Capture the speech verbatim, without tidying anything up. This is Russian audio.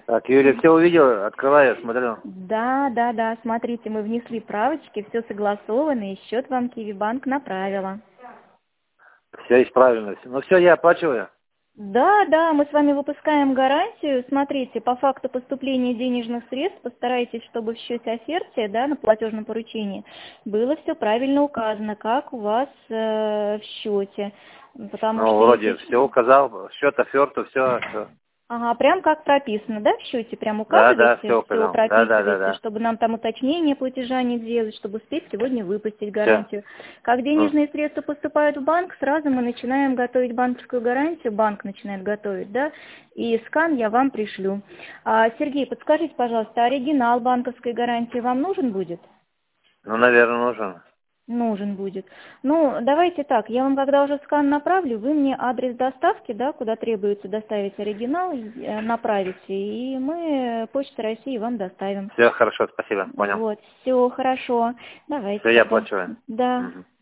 Так, Юля, все увидел, открываю, смотрю. Да, да, да, смотрите, мы внесли правочки, все согласовано, и счет вам Киви-банк направила. Все исправлено. Ну все, я оплачиваю. Да, да, мы с вами выпускаем гарантию. Смотрите, по факту поступления денежных средств постарайтесь, чтобы в счете оферте, да, на платежном поручении было все правильно указано, как у вас э, в счете. Потому Ну, что вроде если... все указал, счет, оферту, все, все. Ага, прям как прописано, да, в счете прям Да, да, указываете, все все указал. Да, да, да, прописываете, да. чтобы нам там уточнение платежа не делать, чтобы успеть сегодня выпустить Все. гарантию. Как Ну, денежные средства поступают в банк, сразу мы начинаем готовить банковскую гарантию, банк начинает готовить, да, и скан я вам пришлю. А, Сергей, подскажите, пожалуйста, оригинал банковской гарантии вам нужен будет? ну, наверное, нужен. Нужен будет. Ну, давайте так, я вам когда уже скан направлю, вы мне адрес доставки, да, куда требуется доставить оригинал, э, направите, и мы, Почта России, вам доставим. Все, хорошо, спасибо, понял. Вот, все хорошо. Давайте Все, я тогда. оплачиваю. Да. Мгм.